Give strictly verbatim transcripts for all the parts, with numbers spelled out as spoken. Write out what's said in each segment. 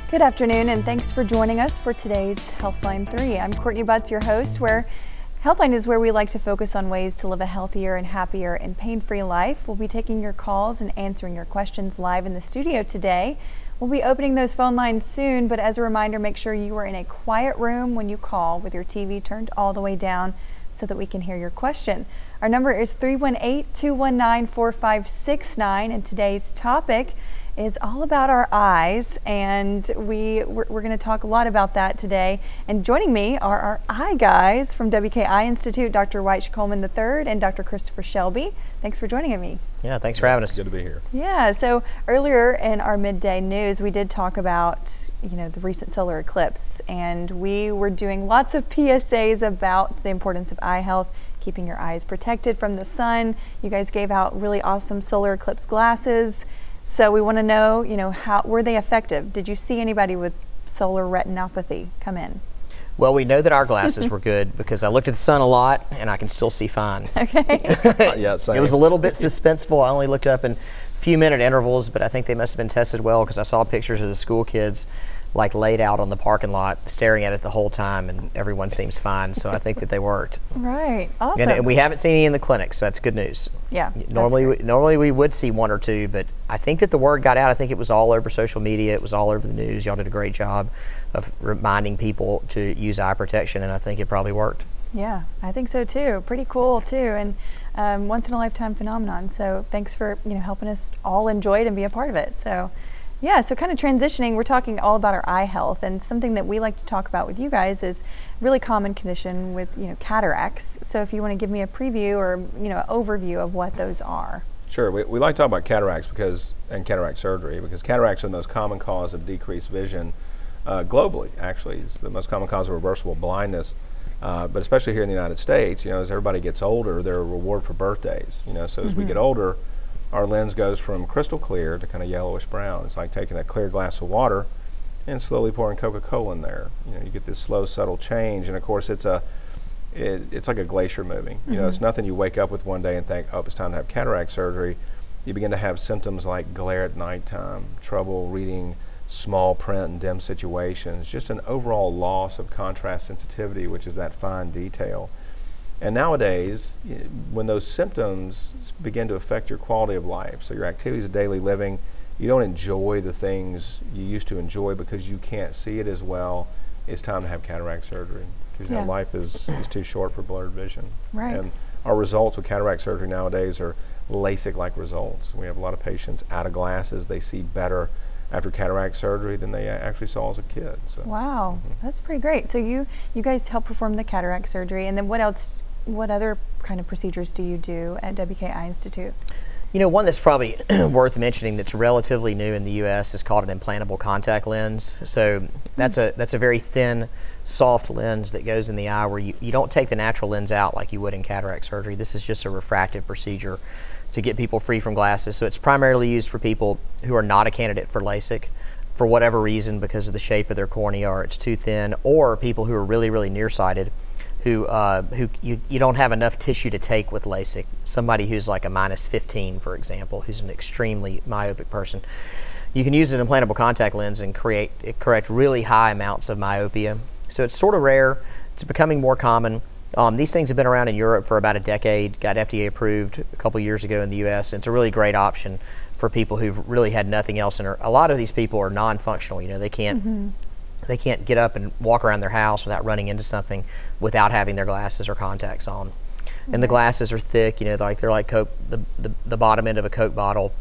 Good afternoon, and thanks for joining us for today's Healthline three. I'm Courtney Butts, your host, where Healthline is where we like to focus on ways to live a healthier and happier and pain-free life. We'll be taking your calls and answering your questions live in the studio today. We'll be opening those phone lines soon, but as a reminder, make sure you are in a quiet room when you call with your T V turned all the way down so that we can hear your question. Our number is three one eight, two one nine, four five six nine, and today's topic is all about our eyes, and we we're, we're going to talk a lot about that today. And joining me are our eye guys from W K Eye Institute, Doctor Wyche Coleman the third and Doctor Christopher Shelby. Thanks for joining me. Yeah, thanks for having us. Good to be here. Yeah, so earlier in our midday news, we did talk about you know the recent solar eclipse, and we were doing lots of P S As about the importance of eye health, keeping your eyes protected from the sun. You guys gave out really awesome solar eclipse glasses. So we want to know, you know, how were they effective? Did you see anybody with solar retinopathy come in? Well, we know that our glasses were good because I looked at the sun a lot and I can still see fine. Okay. Yeah, same. It was a little bit suspenseful. I only looked up in a few minute intervals, but I think they must have been tested well because I saw pictures of the school kids like laid out on the parking lot staring at it the whole time, and everyone seems fine, so I think that they worked. Right, awesome. And, and we haven't seen any in the clinic, so that's good news. Yeah. Normally, we, normally we would see one or two, but I think that the word got out. I think it was all over social media. It was all over the news. Y'all did a great job of reminding people to use eye protection, and I think it probably worked. Yeah, I think so too. Pretty cool too, and um, once in a lifetime phenomenon. So thanks for you know helping us all enjoy it and be a part of it. So. Yeah, so kind of transitioning, we're talking all about our eye health, and something that we like to talk about with you guys is a really common condition with, you know, cataracts. So if you want to give me a preview or, you know, overview of what those are. Sure. We, we like to talk about cataracts because and cataract surgery because cataracts are the most common cause of decreased vision uh, globally, actually. It's the most common cause of reversible blindness, uh, but especially here in the United States, you know, as everybody gets older, they're a reward for birthdays, you know, so as mm-hmm. we get older, our lens goes from crystal clear to kind of yellowish brown. It's like taking a clear glass of water and slowly pouring Coca-Cola in there. You know, you get this slow, subtle change, and of course, it's a, it, it's like a glacier moving. You mm-hmm. know, it's nothing you wake up with one day and think, oh, it's time to have cataract surgery. You begin to have symptoms like glare at nighttime, trouble reading small print in dim situations, just an overall loss of contrast sensitivity, which is that fine detail. And nowadays, when those symptoms begin to affect your quality of life, so your activities of daily living, you don't enjoy the things you used to enjoy because you can't see it as well, it's time to have cataract surgery. Because yeah. you know, life is, is too short for blurred vision. Right. And our results with cataract surgery nowadays are LASIK-like results. We have a lot of patients out of glasses. They see better after cataract surgery than they actually saw as a kid. So. Wow, mm-hmm. That's pretty great. So you, you guys help perform the cataract surgery, and then what else? What other kind of procedures do you do at W K Eye Institute? You know, one that's probably worth mentioning that's relatively new in the U S is called an implantable contact lens. So that's a that's a very thin, soft lens that goes in the eye where you, you don't take the natural lens out like you would in cataract surgery. This is just a refractive procedure to get people free from glasses. So it's primarily used for people who are not a candidate for LASIK for whatever reason because of the shape of their cornea or it's too thin, or people who are really, really nearsighted who uh, who you, you don't have enough tissue to take with LASIK. Somebody who's like a minus fifteen, for example, who's an extremely myopic person. You can use an implantable contact lens and create correct really high amounts of myopia. So it's sort of rare. It's becoming more common. Um, these things have been around in Europe for about a decade, got F D A approved a couple years ago in the U S, and it's a really great option for people who've really had nothing else. And are, a lot of these people are non-functional. You know, they can't mm-hmm. They can't get up and walk around their house without running into something without having their glasses or contacts on. Mm-hmm. And the glasses are thick, you know, they're like they're like Coke, the, the, the bottom end of a Coke bottle.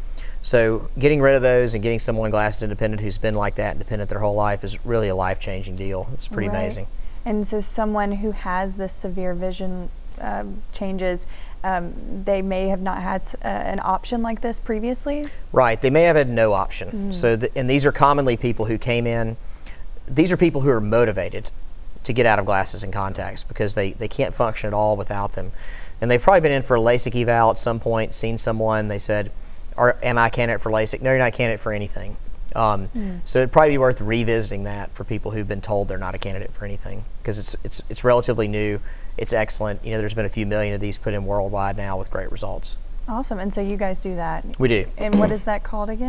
So getting rid of those and getting someone glasses independent who's been like that independent their whole life is really a life-changing deal. It's pretty right. amazing. And so someone who has this severe vision um, changes, um, they may have not had uh, an option like this previously? Right, they may have had no option. Mm-hmm. So, the, and these are commonly people who came in. These are people who are motivated to get out of glasses and contacts because they, they can't function at all without them. And they've probably been in for a LASIK eval at some point, seen someone, they said, Are, am I a candidate for LASIK? No, you're not a candidate for anything. Um, mm. So it'd probably be worth revisiting that for people who've been told they're not a candidate for anything because it's, it's, it's relatively new. It's excellent. You know, there's been a few million of these put in worldwide now with great results. Awesome. And so you guys do that? We do. And what is that called again?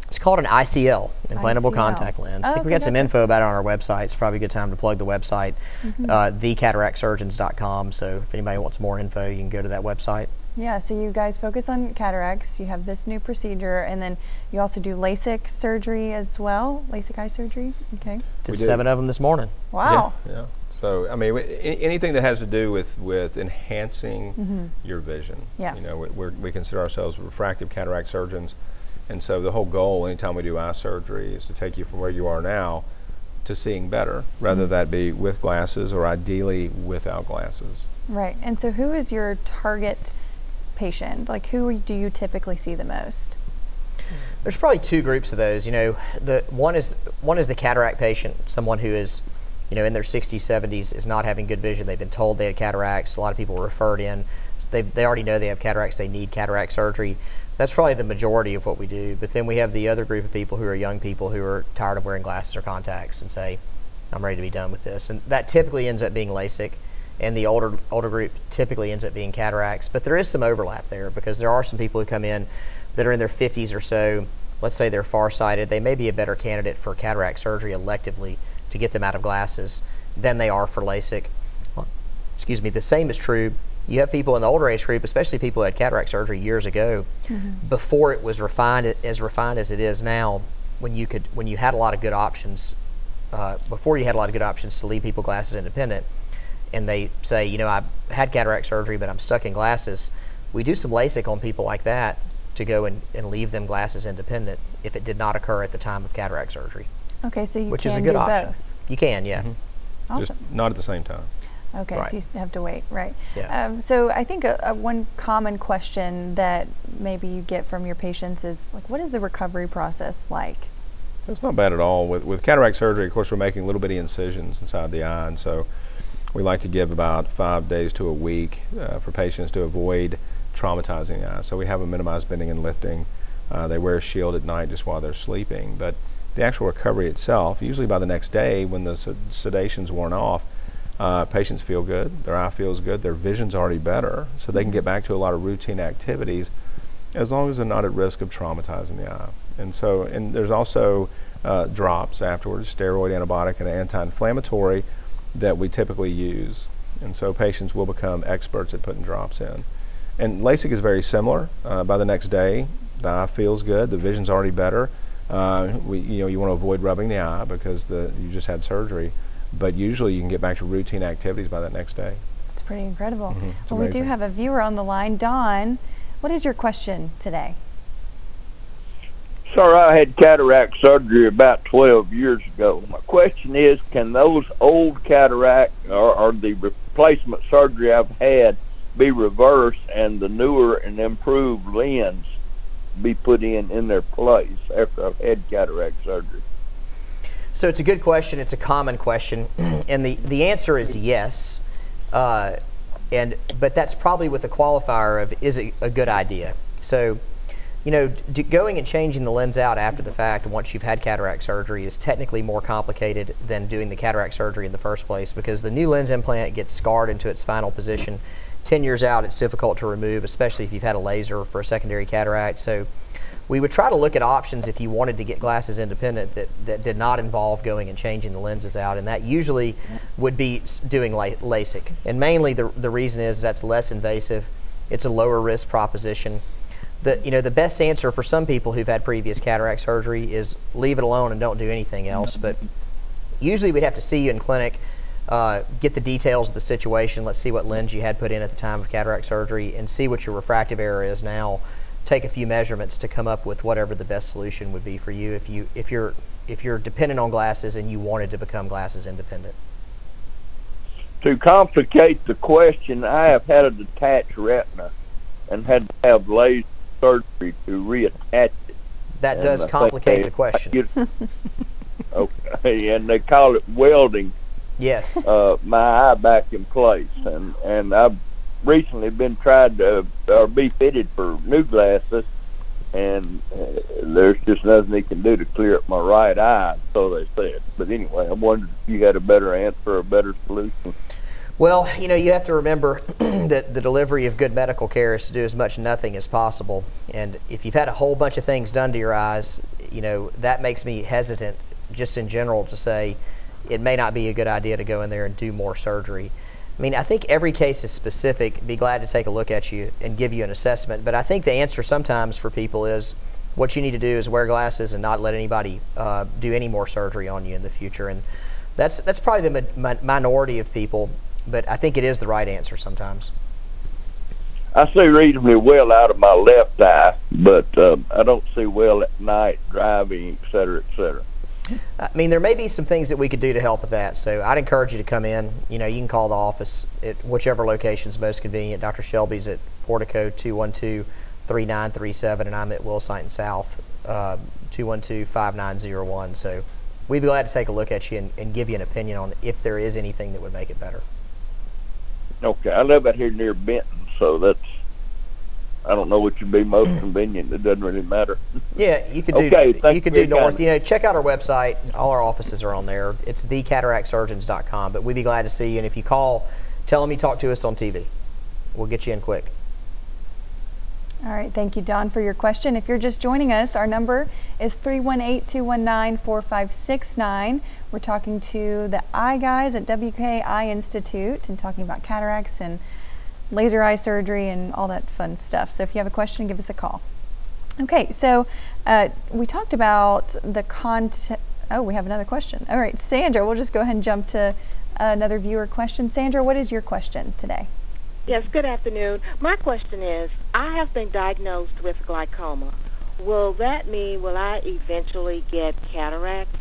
It's called an I C L, implantable I C L. contact lens. I think Oh, we got okay, some gotcha. info about it on our website. It's probably a good time to plug the website, Mm-hmm. uh, the cataract surgeons dot com. So if anybody wants more info, you can go to that website. Yeah, so you guys focus on cataracts. You have this new procedure, and then you also do LASIK surgery as well. LASIK eye surgery. Okay. Did We seven did. of them this morning. Wow. Yeah, yeah. So I mean, w- a- anything that has to do with with enhancing your vision. Yeah. You know, we, we're, we consider ourselves refractive cataract surgeons, and so the whole goal, anytime we do eye surgery, is to take you from where you are now to seeing better, rather that be with glasses or ideally without glasses. Right. And so, who is your target patient? Like, who do you typically see the most? There's probably two groups of those. You know, the one is one is the cataract patient, someone who is, you know, in their sixties, seventies, is not having good vision. They've been told they had cataracts. A lot of people are referred in. They they already know they have cataracts. They need cataract surgery. That's probably the majority of what we do. But then we have the other group of people who are young people who are tired of wearing glasses or contacts and say, I'm ready to be done with this. And that typically ends up being LASIK. And the older older group typically ends up being cataracts. But there is some overlap there because there are some people who come in that are in their fifties or so. Let's say they're farsighted. They may be a better candidate for cataract surgery electively to get them out of glasses than they are for LASIK. Well, excuse me. The same is true. You have people in the older age group, especially people who had cataract surgery years ago, Mm-hmm. before it was refined as refined as it is now. When you could, when you had a lot of good options, uh, before you had a lot of good options to leave people glasses independent, and they say, you know, I had cataract surgery, but I'm stuck in glasses. We do some LASIK on people like that to go and, and leave them glasses independent if it did not occur at the time of cataract surgery, Okay, so you which can is a good do option. both. You can, yeah. Awesome. Just not at the same time. Okay, Right. so you s- have to wait, right? Yeah. Um, so I think a, a one common question that maybe you get from your patients is like, what is the recovery process like? It's not bad at all. With with cataract surgery, of course, we're making little bitty incisions inside the eye, and so we like to give about five days to a week uh, for patients to avoid traumatizing the eye. So we have them minimize bending and lifting. Uh, they wear a shield at night just while they're sleeping. But the actual recovery itself, usually by the next day when the sed- sedation's worn off, uh, patients feel good, their eye feels good, their vision's already better, so they can get back to a lot of routine activities as long as they're not at risk of traumatizing the eye. And so, and there's also uh, drops afterwards, steroid, antibiotic, and anti-inflammatory that we typically use. And so patients will become experts at putting drops in. And LASIK is very similar. Uh, by the next day, the eye feels good, the vision's already better. Uh, we, you know, you want to avoid rubbing the eye because the you just had surgery, but usually you can get back to routine activities by that next day. It's pretty incredible. Mhm, it's Well, we do amazing. have a viewer on the line. Don, what is your question today? Sir, I had cataract surgery about twelve years ago. My question is, can those old cataract or, or the replacement surgery I've had be reversed and the newer and improved lens be put in in their place after I've had cataract surgery? So it's a good question. It's a common question, and the, the answer is yes. Uh, and but that's probably with the qualifier of is it a good idea. So, you know, d- going and changing the lens out after the fact once you've had cataract surgery is technically more complicated than doing the cataract surgery in the first place because the new lens implant gets scarred into its final position. Ten years out, it's difficult to remove, especially if you've had a laser for a secondary cataract. So we would try to look at options if you wanted to get glasses independent that, that did not involve going and changing the lenses out, and that usually would be s- doing La- LASIK. And mainly the, the reason is that's less invasive, it's a lower risk proposition. The, you know, the best answer for some people who've had previous cataract surgery is leave it alone and don't do anything else, but usually we'd have to see you in clinic, uh, get the details of the situation, let's see what lens you had put in at the time of cataract surgery, and see what your refractive error is now. Take a few measurements to come up with whatever the best solution would be for you if you if you're if you're dependent on glasses and you wanted to become glasses independent. To complicate the question, I have had a detached retina and had to have laser surgery to reattach it. That And does I think complicate they- the question. Okay, and they call it welding Yes. uh, my eye back in place, and and I've recently been tried to or be fitted for new glasses, and uh, there's just nothing they can do to clear up my right eye, so they said. But anyway, I wondered if you had a better answer or a better solution. Well, you know, you have to remember that the delivery of good medical care is to do as much nothing as possible. And if you've had a whole bunch of things done to your eyes, you know, that makes me hesitant just in general to say it may not be a good idea to go in there and do more surgery. I mean, I think every case is specific. Be glad to take a look at you and give you an assessment. But I think the answer sometimes for people is what you need to do is wear glasses and not let anybody uh, do any more surgery on you in the future. And that's that's probably the mi- minority of people, but I think it is the right answer sometimes. I see reasonably well out of my left eye, but uh, I don't see well at night driving, et cetera, et cetera. I mean, there may be some things that we could do to help with that. So I'd encourage you to come in. You know, you can call the office at whichever location is most convenient. Doctor Shelby's at Portico, two one two, three nine three seven, and I'm at Wilsite and South, uh, two one two, five nine zero one. So we'd be glad to take a look at you and, and give you an opinion on if there is anything that would make it better. Okay, I live out here near Benton, so that's, I don't know which would be most convenient. It doesn't really matter. Yeah, you could do. Okay, thank you could you do for your north. time. You know, check out our website. All our offices are on there. It's the cataract surgeons dot com. But we'd be glad to see you. And if you call, tell them you talked to us on T V. We'll get you in quick. All right, thank you, Don, for your question. If you're just joining us, our number is three one eight, two one nine, four five six nine. We're talking to the eye guys at W K Eye Institute and talking about cataracts and laser eye surgery and all that fun stuff. So if you have a question, give us a call. Okay, so uh, we talked about the content. Oh, we have another question. All right, Sandra, we'll just go ahead and jump to another viewer question. Sandra, what is your question today? Yes, good afternoon. My question is, I have been diagnosed with glaucoma. Will that mean, will I eventually get cataracts?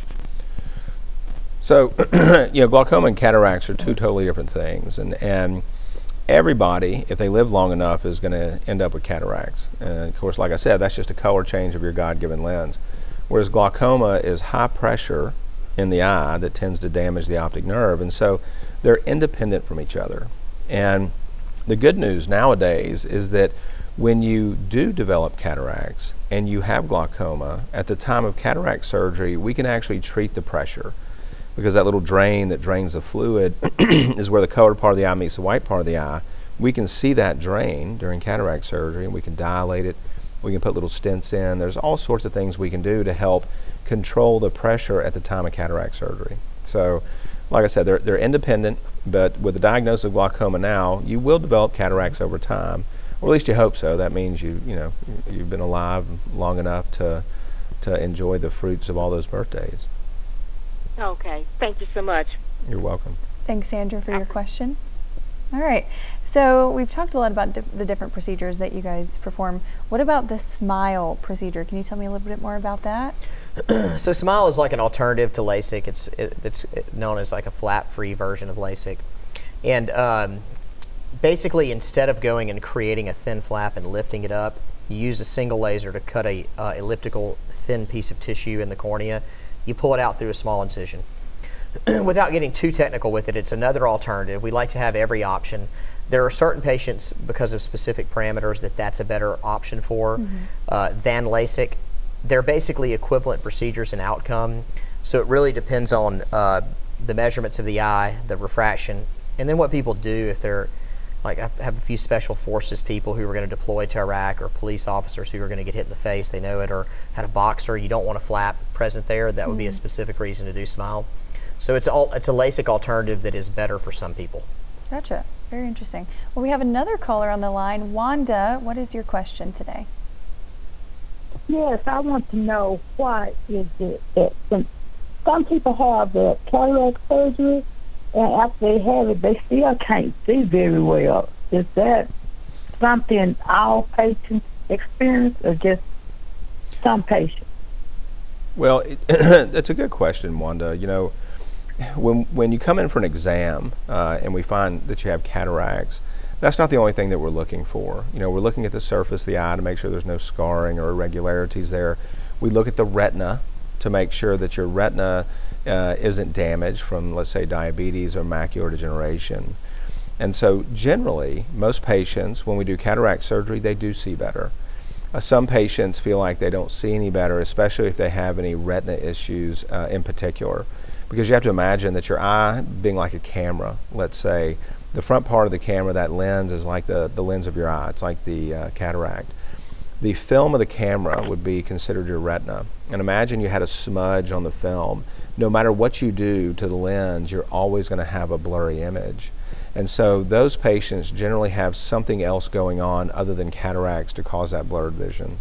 So, you know, glaucoma and cataracts are two totally different things. And, and everybody, if they live long enough, is going to end up with cataracts. And of course, like I said, that's just a color change of your God-given lens. Whereas glaucoma is high pressure in the eye that tends to damage the optic nerve. And so they're independent from each other. And the good news nowadays is that when you do develop cataracts and you have glaucoma, at the time of cataract surgery, we can actually treat the pressure, because that little drain that drains the fluid is where the colored part of the eye meets the white part of the eye. We can see that drain during cataract surgery, and we can dilate it. We can put little stents in. There's all sorts of things we can do to help control the pressure at the time of cataract surgery. So, like I said, they're, they're independent, but with the diagnosis of glaucoma now, you will develop cataracts over time, or at least you hope so. That means you, you know, you've been alive long enough to, to enjoy the fruits of all those birthdays. Okay, thank you so much. You're welcome. Thanks, Sandra, for your question. All right, so we've talked a lot about di- the different procedures that you guys perform. What about the SMILE procedure? Can you tell me a little bit more about that? So SMILE is like an alternative to LASIK. It's it, it's known as like a flap-free version of LASIK. And um, basically, instead of going and creating a thin flap and lifting it up, you use a single laser to cut a uh, elliptical thin piece of tissue in the cornea. You pull it out through a small incision. Without getting too technical with it, it's another alternative. We like to have every option. There are certain patients, because of specific parameters, that that's a better option for mm-hmm. uh, than LASIK. They're basically equivalent procedures in outcome, so it really depends on uh, the measurements of the eye, the refraction, and then what people do if they're, like I have a few special forces people who are going to deploy to Iraq, or police officers who are going to get hit in the face, they know it, or had a boxer, you don't want a flap present there, that would mm-hmm. be a specific reason to do SMILE. So it's, all, it's a LASIK alternative that is better for some people. Gotcha. Very interesting. Well, we have another caller on the line. Wanda, what is your question today? Yes, I want to know why is it that some, some people have the cataract surgery, and after they have it, they still can't see very well. Is that something all patients experience, or just some patients? Well, it, that's a good question, Wanda. You know, when when you come in for an exam uh, and we find that you have cataracts, that's not the only thing that we're looking for. You know, we're looking at the surface of the eye to make sure there's no scarring or irregularities there. We look at the retina to make sure that your retina uh, isn't damaged from, let's say, diabetes or macular degeneration. And so generally, most patients, when we do cataract surgery, they do see better. Uh, some patients feel like they don't see any better, especially if they have any retina issues uh, in particular. Because you have to imagine that your eye being like a camera, let's say, the front part of the camera, that lens is like the, the lens of your eye. It's like the uh, cataract. the film of the camera would be considered your retina. And imagine you had a smudge on the film. No matter what you do to the lens, you're always going to have a blurry image. And so those patients generally have something else going on other than cataracts to cause that blurred vision.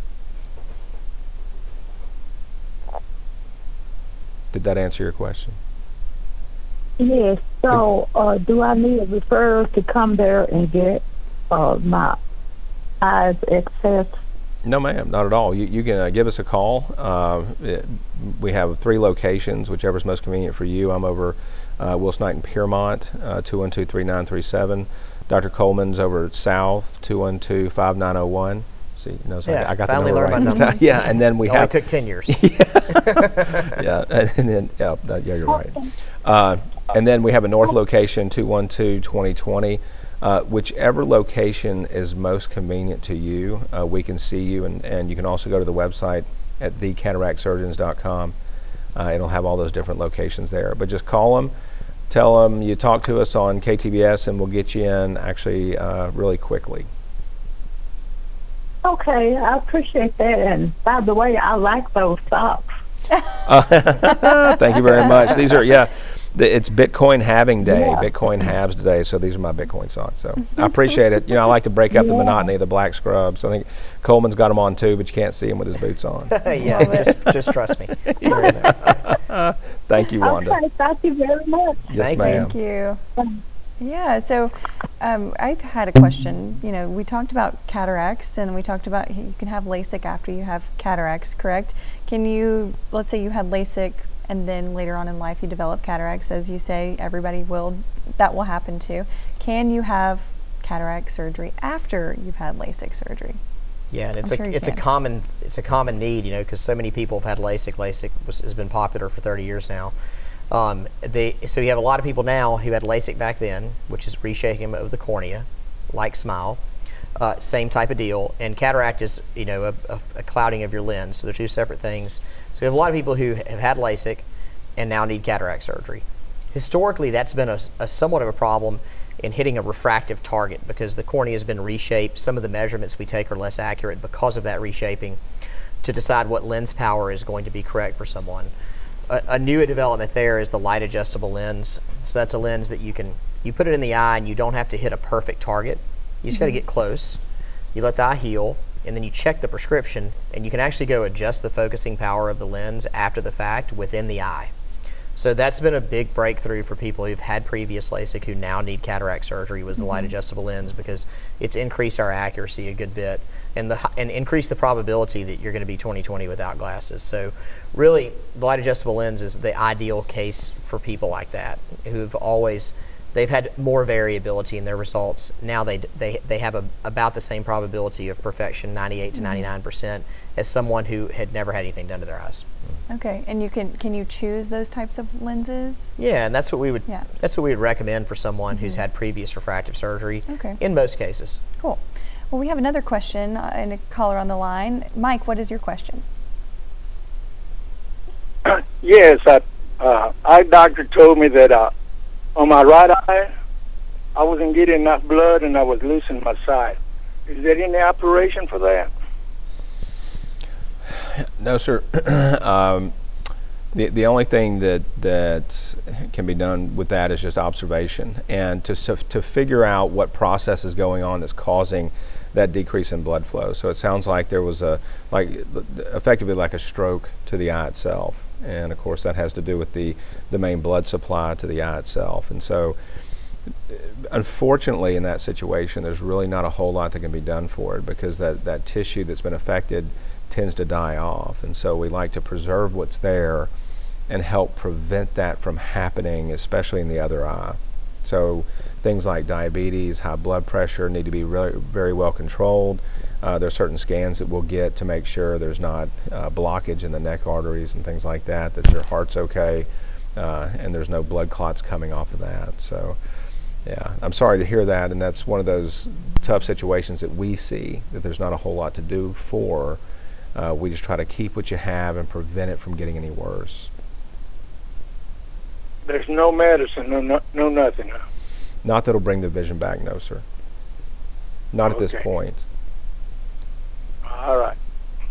Did that answer your question? Yes. So, uh, do I need a referral to come there and get uh, my eyes accessed? No, ma'am, not at all. You, you can uh, give us a call. Uh, it, we have three locations, whichever's most convenient for you. I'm over uh, Wilson Knight in Piermont, uh, two one two, three nine three seven. Doctor Coleman's over South, two one two, five nine zero one. See, you know, so Yeah, I, I got the finally number learned right my this time. Yeah, and then we It only have took ten years. yeah, and then yeah, that, yeah, you're right. Uh, and then we have a north location, two one two, twenty twenty. Uh, whichever location is most convenient to you, uh, we can see you, and, and you can also go to the website at the cataract surgeons dot com. Uh, it'll have all those different locations there. But just call them, tell them you talk to us on K T B S, and we'll get you in actually uh, really quickly. Okay, I appreciate that. And by the way, I like those socks. Uh, thank you very much. These are, yeah, the, it's Bitcoin halving day. Yeah. Bitcoin halves today, so these are my Bitcoin socks. So I appreciate it. You know, I like to break up the Yeah. monotony of the black scrubs. I think Coleman's got them on too, but you can't see him with his boots on. yeah, just, just trust me. Thank you, Wanda. Okay, thank you very much. Yes, Thank you. ma'am. Thank you. Yeah, so um, I've had a question. You know, we talked about cataracts, and we talked about you can have LASIK after you have cataracts, correct? Can you, let's say you had LASIK, and then later on in life you develop cataracts, as you say, everybody will, that will happen too. Can you have cataract surgery after you've had LASIK surgery? Yeah, and it's I'm a sure you it's can. a common it's a common need, you know, because so many people have had LASIK. LASIK was, has been popular for thirty years now. Um, they so you have a lot of people now who had LASIK back then, which is reshaping of the cornea, like SMILE, uh, same type of deal. And cataract is, you know, a, a, a clouding of your lens, so they're two separate things. So we have a lot of people who have had LASIK and now need cataract surgery. Historically, that's been a, a somewhat of a problem in hitting a refractive target because the cornea has been reshaped. Some of the measurements we take are less accurate because of that reshaping to decide what lens power is going to be correct for someone. A, a new development there is the light adjustable lens. So that's a lens that you can, you put it in the eye and you don't have to hit a perfect target. You just mm-hmm. got to get close. You let the eye heal, and then you check the prescription, and you can actually go adjust the focusing power of the lens after the fact within the eye. So that's been a big breakthrough for people who've had previous LASIK who now need cataract surgery was the mm-hmm. light adjustable lens, because it's increased our accuracy a good bit and the and increased the probability that you're going to be twenty twenty without glasses. So really, the light adjustable lens is the ideal case for people like that who've always they've had more variability in their results. Now they they they have a, about the same probability of perfection, ninety-eight to ninety-nine percent, as someone who had never had anything done to their eyes. Okay, and you can can you choose those types of lenses? Yeah, and that's what we would Yeah. that's what we would recommend for someone Mm-hmm. who's had previous refractive surgery. Okay. In most cases. Cool. Well, we have another question uh, and a caller on the line. Mike, what is your question? Yes, I, uh, eye doctor told me that uh, on my right eye, I wasn't getting enough blood and I was losing my sight. Is there any operation for that? No, sir. um, the the only thing that that can be done with that is just observation and to to figure out what process is going on that's causing that decrease in blood flow. So it sounds like there was a like effectively like a stroke to the eye itself, and of course that has to do with the the main blood supply to the eye itself. And so unfortunately in that situation there's really not a whole lot that can be done for it, because that that tissue that's been affected tends to die off. And so we like to preserve what's there and help prevent that from happening, especially in the other eye. So things like diabetes, high blood pressure need to be really, very well controlled. Uh, there are certain scans that we'll get to make sure there's not uh, blockage in the neck arteries and things like that, that your heart's okay, uh, and there's no blood clots coming off of that. So yeah, I'm sorry to hear that, and that's one of those tough situations that we see, that there's not a whole lot to do for. Uh, we just try to keep what you have and prevent it from getting any worse. There's no medicine, no no, no nothing. Huh? Not that'll bring the vision back, no, sir. Not at this Okay. point.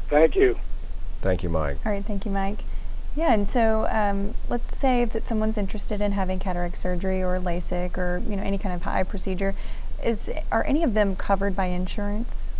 Thank you. Thank you, Mike. All right, thank you, Mike. Yeah, and so um, let's say that someone's interested in having cataract surgery or LASIK or you know any kind of eye procedure. Is are any of them covered by insurance?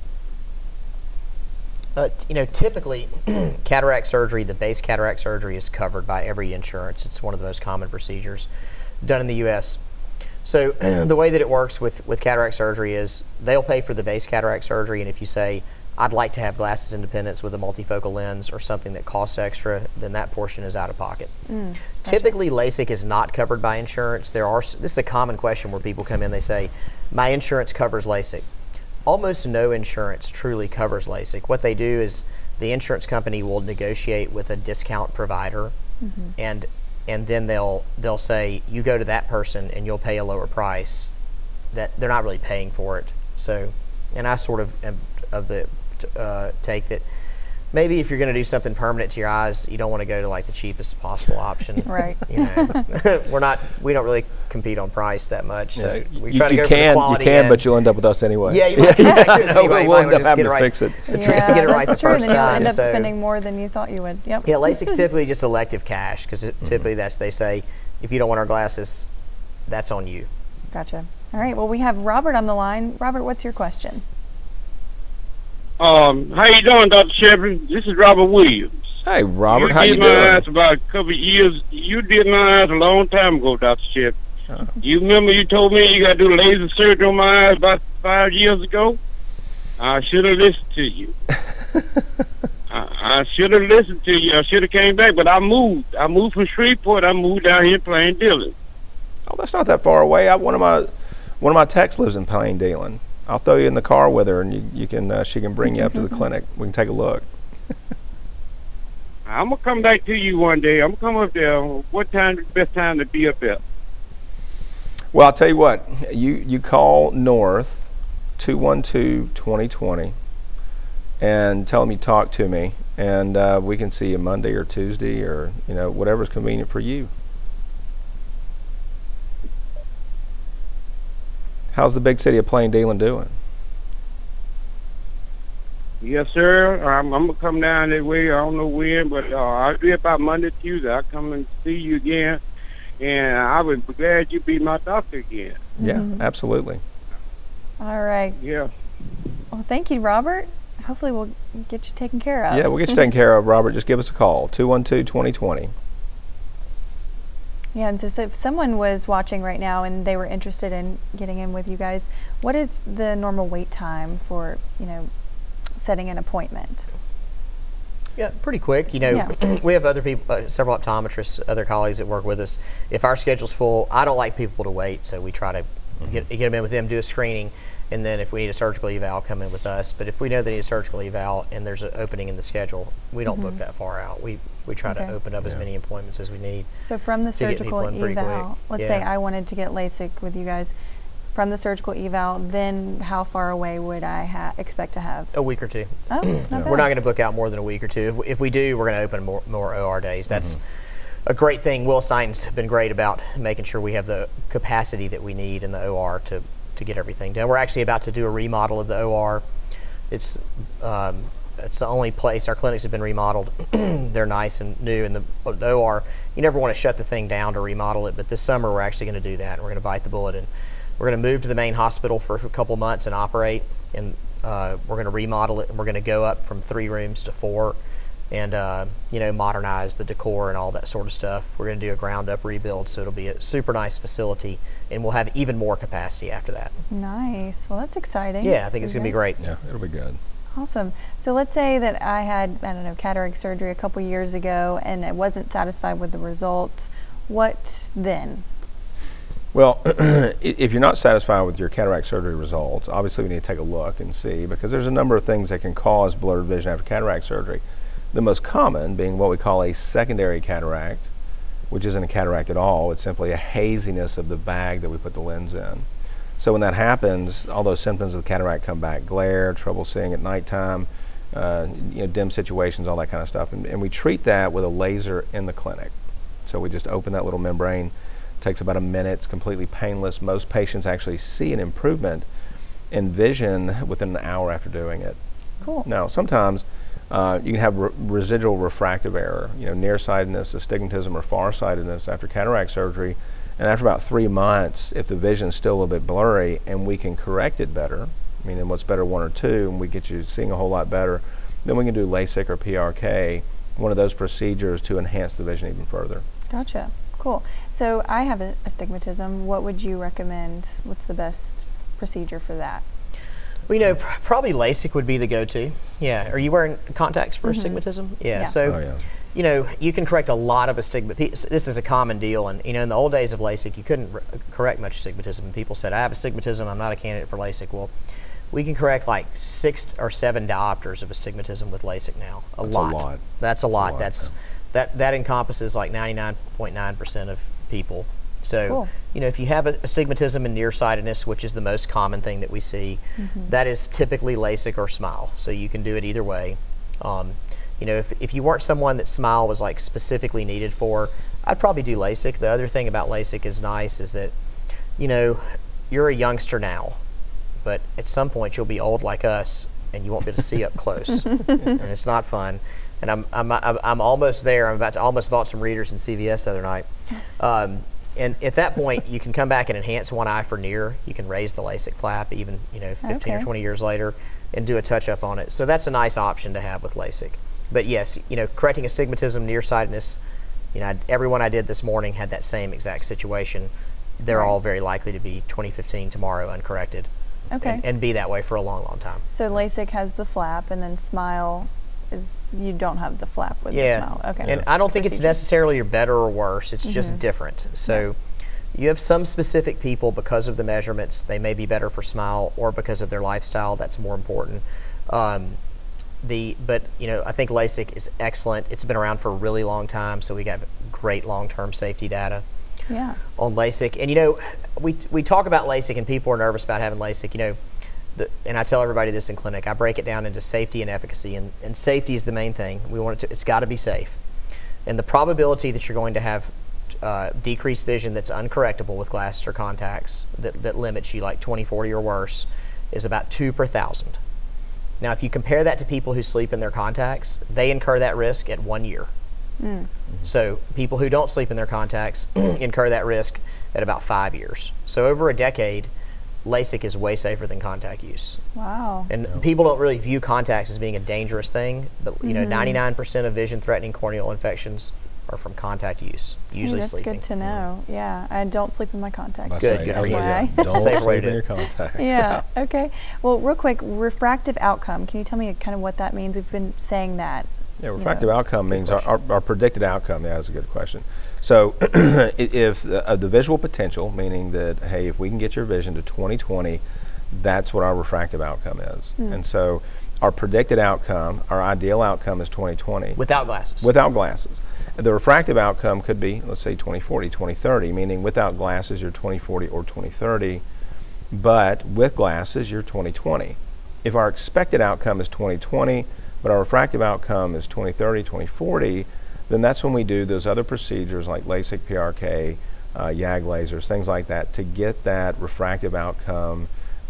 Uh, t- you know, typically, cataract surgery, the base cataract surgery is covered by every insurance. It's one of the most common procedures done in the U S So the way that it works with, with cataract surgery is they'll pay for the base cataract surgery, and if you say, I'd like to have glasses independence with a multifocal lens or something that costs extra, then that portion is out of pocket. Mm, gotcha. Typically, LASIK is not covered by insurance. There are, this is a common question where people come in, they say, my insurance covers LASIK. Almost no insurance truly covers LASIK. What they do is the insurance company will negotiate with a discount provider, mm-hmm. and and then they'll they'll say, you go to that person and you'll pay a lower price. That they're not really paying for it. So, and I sort of am of the uh, take that maybe if you're going to do something permanent to your eyes, you don't want to go to like the cheapest possible option. Right. You know, we're not we don't really compete on price that much. So yeah. we you, try to you go can, for the quality. You can, end. but you'll end up with us anyway. Yeah, you might come back to us anyway. We'll You end up just having get it to right. fix it. Yeah, Just to get it right the that's true, first and then time. you'll end up so. spending more than you thought you would. Yep. Yeah, LASIK's typically just elective cash because mm-hmm. typically that's they say if you don't want our glasses, that's on you. Gotcha. All right. Well, we have Robert on the line. Robert, what's your question? Um, how you doing, Doctor Shepard? This is Robert Williams. Hey, Robert, you how you did doing? my eyes about a couple of years. You did my eyes a long time ago, Doctor Shepard. Uh-huh. You remember you told me you got to do laser surgery on my eyes about five years ago? I should have listened to you. I, I should have listened to you. I should have came back, but I moved. I moved from Shreveport. I moved down here Plain Dealing. Oh, that's not that far away. I, one of my one of my techs lives in Plain Dealing. I'll throw you in the car with her, and you, you can uh, she can bring you up to the clinic. We can take a look. I'm gonna come back to you one day. I'm gonna come up there. What time is the best time to be up there? Well, I'll tell you what. You you call North two one two, two zero two zero and tell them you talk to me, and uh, we can see you Monday or Tuesday or you know whatever's convenient for you. How's the big city of Plain Dealing doing? Yes, sir. I'm, I'm gonna come down that way. I don't know when, but uh, I'll be about Monday, Tuesday. I'll come and see you again, and I would be glad you be my doctor again. Yeah, mm-hmm. absolutely. All right. Yeah. Well, thank you, Robert. Hopefully, we'll get you taken care of. Yeah, we'll get you taken care of, Robert. Just give us a call, two one two, two zero two zero. Yeah, and so, so if someone was watching right now and they were interested in getting in with you guys, what is the normal wait time for, you know, setting an appointment? Yeah, pretty quick. You know, yeah. We have other people, uh, several optometrists, other colleagues that work with us. If our schedule's full, I don't like people to wait, so we try to mm-hmm. get, get them in with them, do a screening, and then if we need a surgical eval, come in with us. But if we know they need a surgical eval and there's an opening in the schedule, we don't mm-hmm. book that far out. We we try okay. to open up yeah. as many appointments as we need. So from the surgical eval, let's yeah. say I wanted to get LASIK with you guys, from the surgical eval, then how far away would I ha- expect to have? A week or two. Oh, not yeah. bad. We're not going to book out more than a week or two. If, if we do, we're going to open more, more O R days. That's mm-hmm. a great thing. Will Sign's been great about making sure we have the capacity that we need in the O R to, to get everything done. We're actually about to do a remodel of the O R. It's um, it's the only place our clinics have been remodeled. They're nice and new, and the, the O R, you never want to shut the thing down to remodel it, but this summer we're actually going to do that, and we're going to bite the bullet, and we're going to move to the main hospital for a couple months and operate, and uh, we're going to remodel it, and we're going to go up from three rooms to four, and uh, you know, modernize the decor and all that sort of stuff. We're going to do a ground up rebuild, so it'll be a super nice facility, and we'll have even more capacity after that. Nice. Well, that's exciting. Yeah, I think it's going to be great. Yeah, it'll be good. Awesome. So let's say that I had, I don't know, cataract surgery a couple years ago and I wasn't satisfied with the results. What then? Well, if you're not satisfied with your cataract surgery results, obviously we need to take a look and see, because there's a number of things that can cause blurred vision after cataract surgery. The most common being what we call a secondary cataract, which isn't a cataract at all. It's simply a haziness of the bag that we put the lens in. So when that happens, all those symptoms of the cataract come back: glare, trouble seeing at nighttime, uh, you know, dim situations, all that kind of stuff. And, and we treat that with a laser in the clinic. So we just open that little membrane. It takes about a minute. It's completely painless. Most patients actually see an improvement in vision within an hour after doing it. Cool. Now, sometimes Uh, you can have re- residual refractive error, you know, nearsightedness, astigmatism, or farsightedness after cataract surgery. And after about three months, if the vision's still a little bit blurry and we can correct it better, meaning what's better, one or two, and we get you seeing a whole lot better, then we can do LASIK or P R K, one of those procedures to enhance the vision even further. Gotcha. Cool. So I have a, astigmatism. What would you recommend? What's the best procedure for that? Well, you know, pr- probably LASIK would be the go-to. Yeah. Are you wearing contacts for Mm-hmm. astigmatism? Yeah. Yeah. So, Oh, yeah. you know, you can correct a lot of astigmatism. This is a common deal. And, you know, in the old days of LASIK, you couldn't r- correct much astigmatism. And people said, I have astigmatism, I'm not a candidate for LASIK. Well, we can correct like six or seven diopters of astigmatism with LASIK now. A That's a lot. lot. That's a lot. lot, That's yeah. that that encompasses like ninety-nine point nine percent of people. So, Cool. you know, if you have a- astigmatism and nearsightedness, which is the most common thing that we see, Mm-hmm. that is typically LASIK or SMILE. So you can do it either way. Um, you know, if, if you weren't someone that SMILE was like specifically needed for, I'd probably do LASIK. The other thing about LASIK is nice is that, you know, you're a youngster now, but at some point you'll be old like us and you won't be able to see up close. And it's not fun. And I'm, I'm, I'm, I'm almost there. I'm about to almost bought some readers in C V S the other night. Um, and at that point, you can come back and enhance one eye for near. You can raise the LASIK flap even, you know, fifteen Okay. or twenty years later and do a touch-up on it. So that's a nice option to have with LASIK. But yes, you know, correcting astigmatism, nearsightedness, you know, I, everyone I did this morning had that same exact situation. They're Right. all very likely to be twenty fifteen tomorrow uncorrected. Okay. And, and be that way for a long, long time. So LASIK has the flap, and then SMILE is you don't have the flap with Yeah. the SMILE. Okay. And I don't think it's Procedure. necessarily you're better or worse. It's just Mhm. different. So you have some specific people, because of the measurements, they may be better for SMILE, or because of their lifestyle, that's more important. Um, the but you know, I think LASIK is excellent. It's been around for a really long time, so we got great long-term safety data Yeah. on LASIK. And you know, we we talk about LASIK and people are nervous about having LASIK. You know, the, and I tell everybody this in clinic. I break it down into safety and efficacy, and, and safety is the main thing. We want it to. It's got to be safe, and the probability that you're going to have uh, decreased vision that's uncorrectable with glasses or contacts that that limits you like twenty, forty or worse is about two per thousand. Now, if you compare that to people who sleep in their contacts, they incur that risk at one year. Mm. So people who don't sleep in their contacts incur that risk at about five years. So over a decade, LASIK is way safer than contact use. Wow. And people don't really view contacts as being a dangerous thing, but you know, Mhm. ninety-nine percent of vision-threatening corneal infections are from contact use, Hey, usually that's sleeping. good to know. Yeah, I don't sleep in my contacts. About Good, to say, good I was for you. like, yeah, That's Don't a safer way sleep to in do your it. contacts. Yeah. Okay. Well, real quick, refractive outcome. Can you tell me kind of what that means? We've been saying that. Yeah, you refractive know. outcome means our, our, our predicted outcome. Yeah, that's a good question. So, i- if uh, uh, the visual potential, meaning that, hey, if we can get your vision to twenty twenty, that's what our refractive outcome is. Mm. And so, our predicted outcome, our ideal outcome is twenty twenty. Without glasses. Without glasses. The refractive outcome could be, let's say, twenty forty, twenty thirty, meaning without glasses, you're twenty forty or twenty thirty, but with glasses, you're twenty twenty. If our expected outcome is twenty twenty, but our refractive outcome is twenty thirty, twenty forty, then that's when we do those other procedures like LASIK, P R K, uh, YAG lasers, things like that, to get that refractive outcome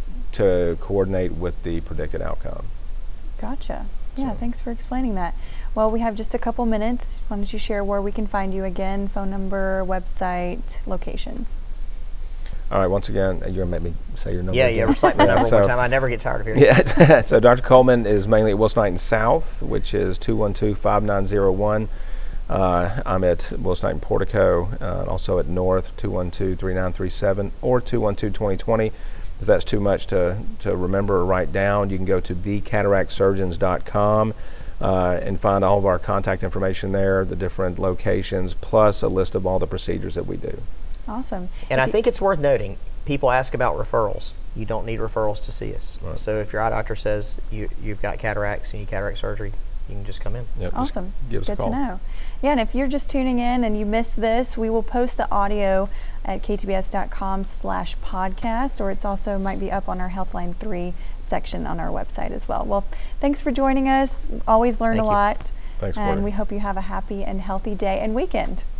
to coordinate with the predicted outcome. Gotcha. Yeah, So- thanks for explaining that. Well, we have just a couple minutes. Why don't you share where we can find you again, phone number, website, locations? All right, once again, you're going to make me say your number Yeah, again. yeah, recite my Yeah, number so- one time. I never get tired of hearing it. Yeah, so Doctor Coleman is mainly at Wilson Knighton South, which is two one two, five nine zero one. Uh, I'm at Wilson Knighton Portico, uh, and also at North, two one two, three nine three seven, or two one two, twenty twenty. If that's too much to, to remember or write down, you can go to the cataract surgeons dot com uh, and find all of our contact information there, the different locations, plus a list of all the procedures that we do. Awesome. And If I you- think it's worth noting, people ask about referrals. You don't need referrals to see us. Right. So if your eye doctor says you, you've got cataracts and you need cataract surgery, you can just come in. Yep, just Awesome. give us Good a call. to know. Yeah, and if you're just tuning in and you missed this, we will post the audio at k t b s dot com slash podcast, or it's also might be up on our Healthline three section on our website as well. Well, thanks for joining us. Always learn Thank a you. lot. Thanks, and Courtney. we hope you have a happy and healthy day and weekend.